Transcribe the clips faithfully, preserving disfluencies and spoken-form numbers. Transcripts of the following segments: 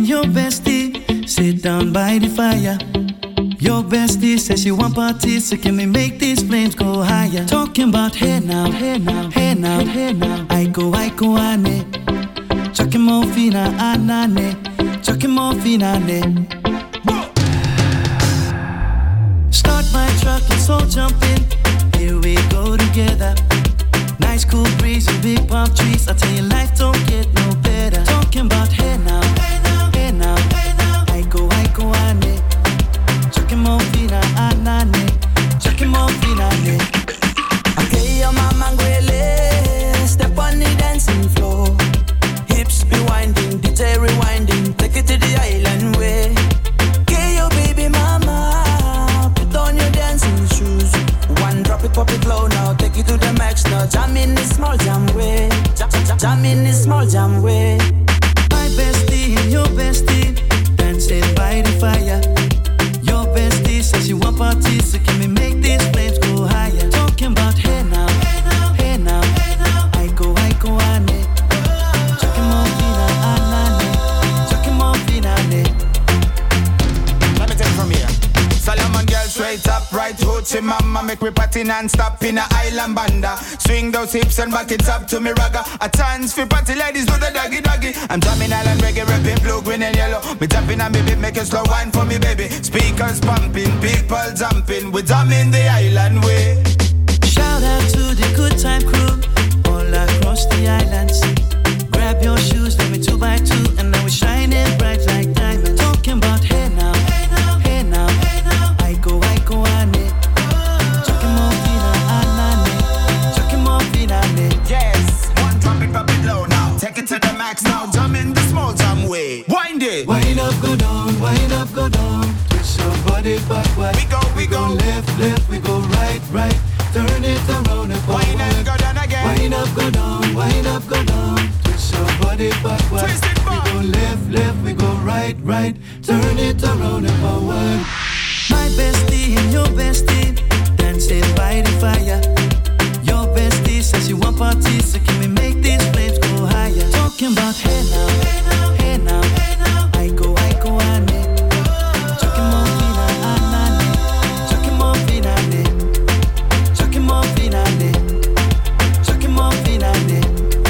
your bestie sit down by the fire. Your bestie says she want parties, so can we make these flames go higher? Talking about hey now, hey now, hey now, hey now. I go, I go, ane. Chucking more fina, anane. Chucking more fina, ane. Start my truck, let's all jump in. Here we go together. Nice cool breeze and big palm trees. I tell you, life don't get no better. Talking about hey now, hey now, hey now, hey now. I go, I go, ane. Chucking more fina, anane. Chucking more fina, ane. Okay, your mama ngwele. Step on the dancing floor. Hips be winding, D J rewinding. Take it to the island way. Okay, your baby mama. Put on your dancing shoes. One drop it, pop it low now. Take it to the max now. Jam in this small jam way. Jam, jam, jam in this small jam way. My bestie and your bestie dancing by the fire. Your bestie says you want parties, so can we make these flames go higher? Talking about hey now, hey now, hey now, hey now. I go, I go, ane. Chucking more fina, anane. Chucking more fina, ane. Let me take it from here. Solomon girl straight up, right hoochie mama. Make me party non-stop in a island banda. Swing those hips and back it up to me ragga. A chance for party ladies do the doggy doggy. I'm jamming island reggae, rapping blue, green and yellow. Me tapping on me beat, make a slow wine for me baby. Speakers pumping, people jumping. We jamming the island way. Shout out to the good time crew all across the islands. Grab your shoes, let me two by two, and now we're shining bright like diamonds. Talking about hey now, hey now, hey now, hey now. I go, I go, ane. Chucking more fina, anane. Chucking more fina, ane. Yes, one drop it, drop it low now. Take it to the max now. Jam in the small jam way. Wind it. Wind up, go down, wind up, go down. Twist your body backward. We go, we go. Left, left, we go right, right. Turn it around and forward. Wind and go down again. Wind up, go down, wind up, go down. Twist your body backward. Twist it back. We go left, left, we go right, right. Turn it around and forward. My bestie and your bestie dancing by the fire. Your bestie says you want parties, so can we make these flames go higher? Talking about hey now, hey now, hey now, hey now. I go, I go, ane. Chucking more fina, anane. Chucking more fina, ane. Chucking more fina, ane. Chucking more fina, ane.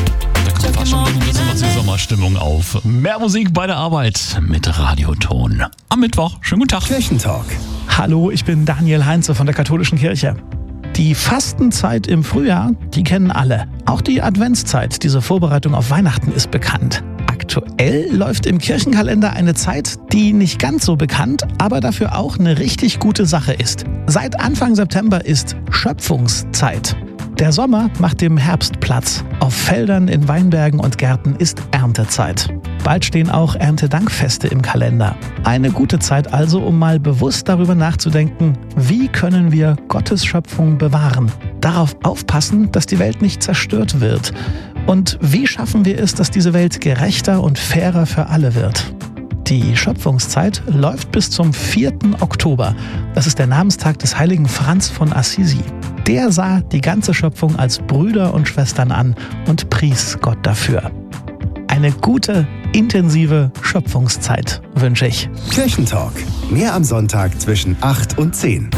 Da kommt fast schon ein bisschen was zur Sommerstimmung auf. Mehr Musik bei der Arbeit mit Radioton. Am Mittwoch. Schönen guten Tag. Kirchentalk. Hallo, ich bin Daniel Heinze von der Katholischen Kirche. Die Fastenzeit im Frühjahr, die kennen alle. Auch die Adventszeit, diese Vorbereitung auf Weihnachten, ist bekannt. Aktuell läuft im Kirchenkalender eine Zeit, die nicht ganz so bekannt, aber dafür auch eine richtig gute Sache ist. Seit Anfang September ist Schöpfungszeit. Der Sommer macht dem Herbst Platz. Auf Feldern, in Weinbergen und Gärten ist Erntezeit. Bald stehen auch Erntedankfeste im Kalender. Eine gute Zeit also, um mal bewusst darüber nachzudenken, wie können wir Gottes Schöpfung bewahren? Darauf aufpassen, dass die Welt nicht zerstört wird. Und wie schaffen wir es, dass diese Welt gerechter und fairer für alle wird? Die Schöpfungszeit läuft bis zum vierten Oktober. Das ist der Namenstag des heiligen Franz von Assisi. Der sah die ganze Schöpfung als Brüder und Schwestern an und pries Gott dafür. Eine gute, intensive Schöpfungszeit wünsche ich. Kirchentalk. Mehr am Sonntag zwischen acht und zehn.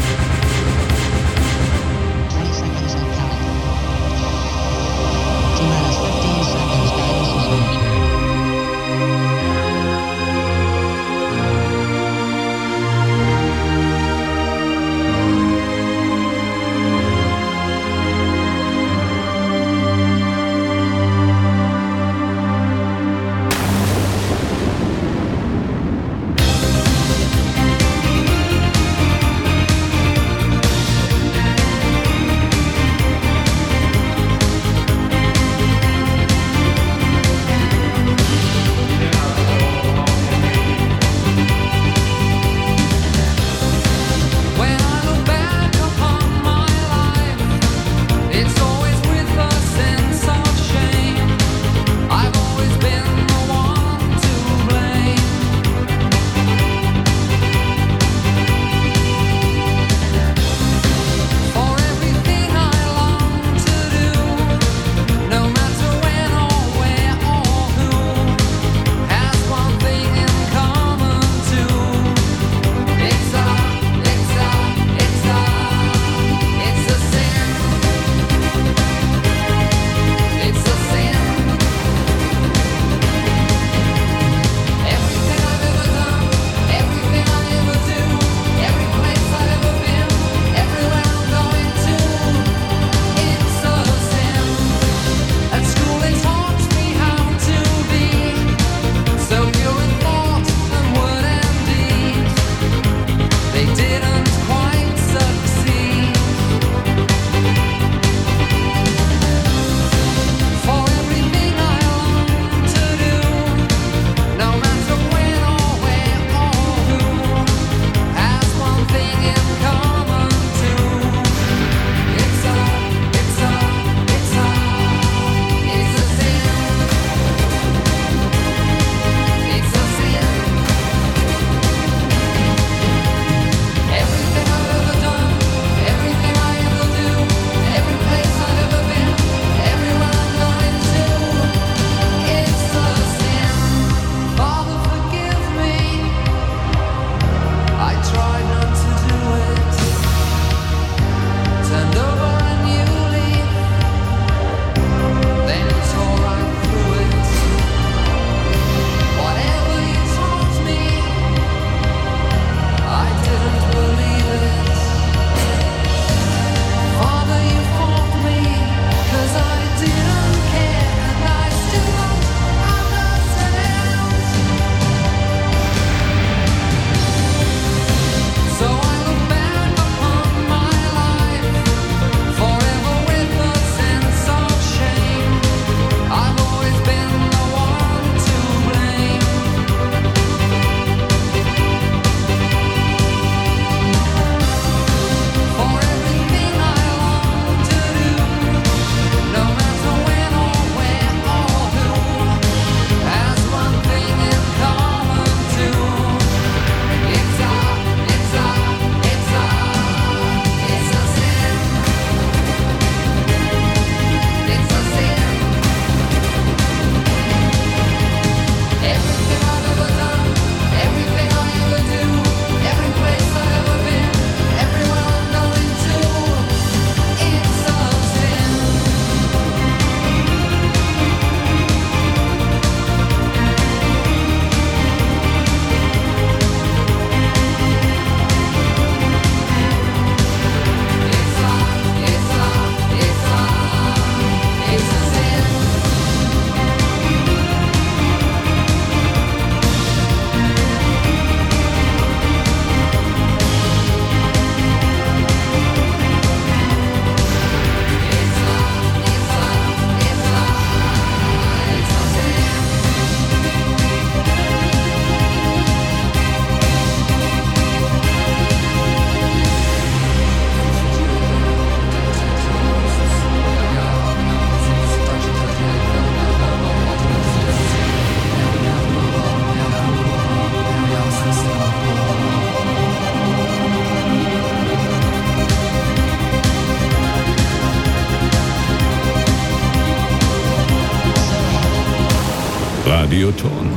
Radioton.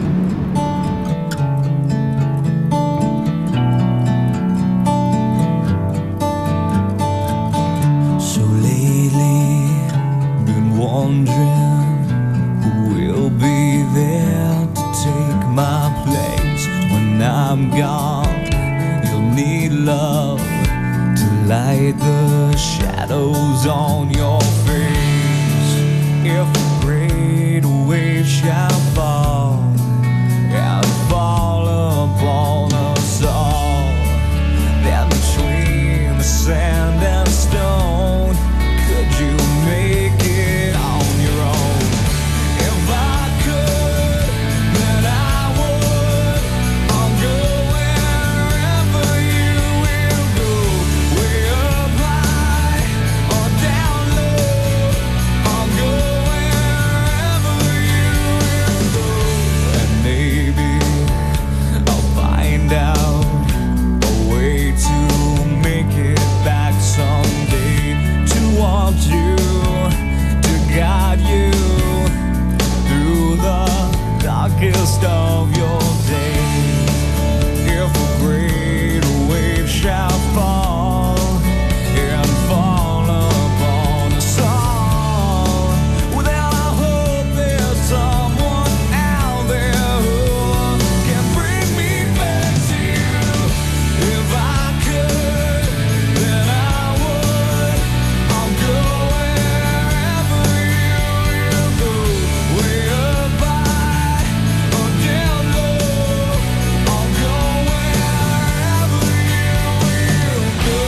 So lately, been wondering who will be there to take my place when I'm gone. You'll need love to light the shadows on your face. If a great wave shall fall and fall upon us all, then between the sand and stone, could you make it on your own? If I could, then I would. I'll go wherever you will go, way up high or down low. I'll go wherever you will go, and maybe I'll find out a way to make it back someday, to want you, to guide you through the darkest of your days. If a great wave shall fall and fall upon us all, well then I hope there's someone out there who can bring me back to you. If I could, then I would. I'll go wherever you will go, way up high or down low. I'll go wherever you will go.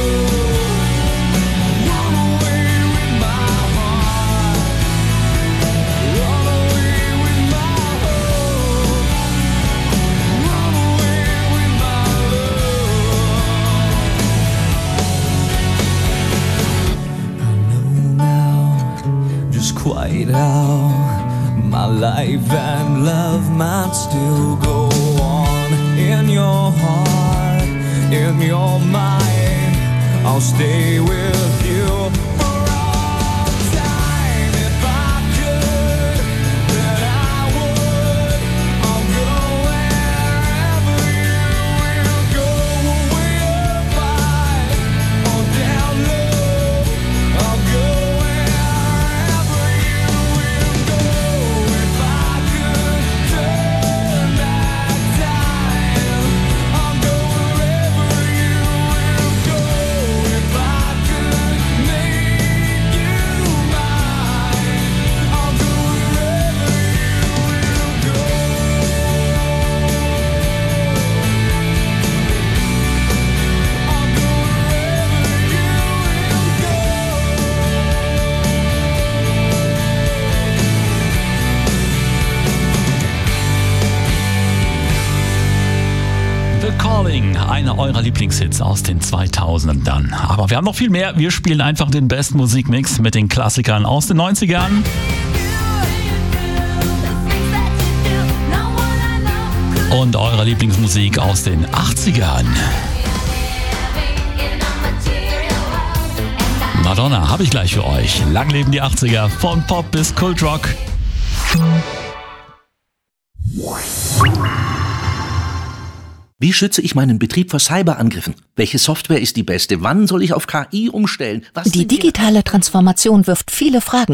Run away with my heart, run away with my hope, run away with my love. I know now just quite how my life and love might still go on. In your heart, in your mind, I'll stay with you for all time. If I could, then I would. I'll go wherever you will go, way up high or down low. I'll go wherever you will go. If I could turn back time, I'll go wherever you will go. If I could make you mine, I'll go wherever you will go. I'll go The Calling, einer eurer Lieblingshits aus den zweitausendern. Aber wir haben noch viel mehr. Wir spielen einfach den besten Musikmix mit den Klassikern aus den neunzigern. Und eurer Lieblingsmusik aus den achtzigern. Madonna habe ich gleich für euch. Lang leben die achtziger, von Pop bis Kultrock. Wie schütze ich meinen Betrieb vor Cyberangriffen? Welche Software ist die beste? Wann soll ich auf K I umstellen? Was Die digitale Transformation wirft viele Fragen